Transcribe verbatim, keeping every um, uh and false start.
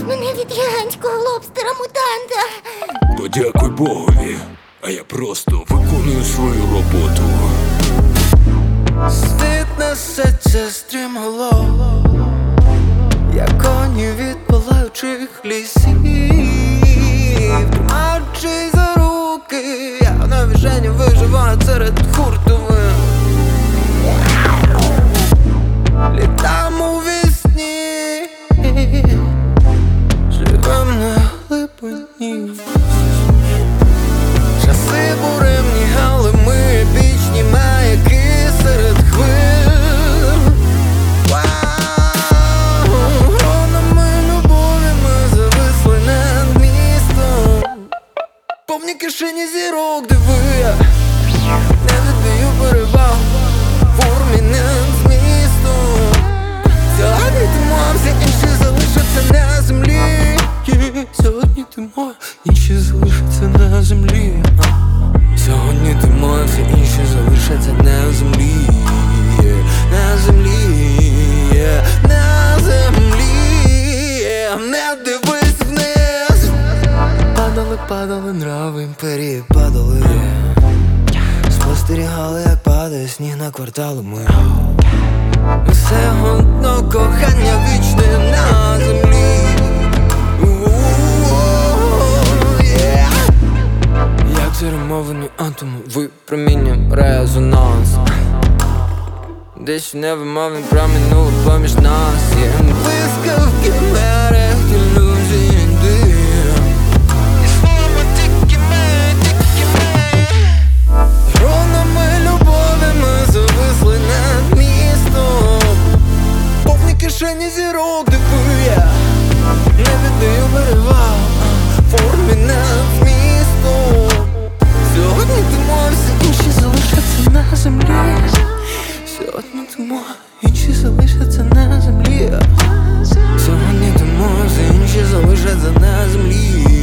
мене від гігантського лобстера-мутанта. Подякуй Богові, а я просто виконую свою роботу. Світ несеться стрімголов, як коні від палаючих лісів. Тримаючись за руки, я на віжені виживаю серед хуртовин. Літам у вісні, живем на глибині. Часи буремні, але ми епічні маяки серед хвиль. Вау, гронами любові ми зависли над містом. Повні кишені зірок, диви, я не віддаю перевагу формі над змістом. Сьогодні ти моя, всі інші залишаться на землі. Сьогодні ти моя, інші залишаться на землі. Сьогодні ти моя, всі інші залишаться на землі. На землі, на землі. Не дивись вниз. Падали, падали нрави імперії, падали. Спостерігали, як падає сніг на квартали ми. Все одно кохання вічне на землі. Як заремовані атоми випромінням резонанс. Десь в небі мовин промінуло поміж нас. Є блискавки мерех, ілюзій дим. Існуємо тільки ми, тільки ми. Гронами любові ми зависли над містом. Повні кишені зірок, диви, я не віддаю перевагу формі над змістом. Сьогодні ти моя, всі інші залишаться на землі. Сьогодні ти моя, інші залишаться на землі. Сьогодні ти моя, всі інші залишаться на землі.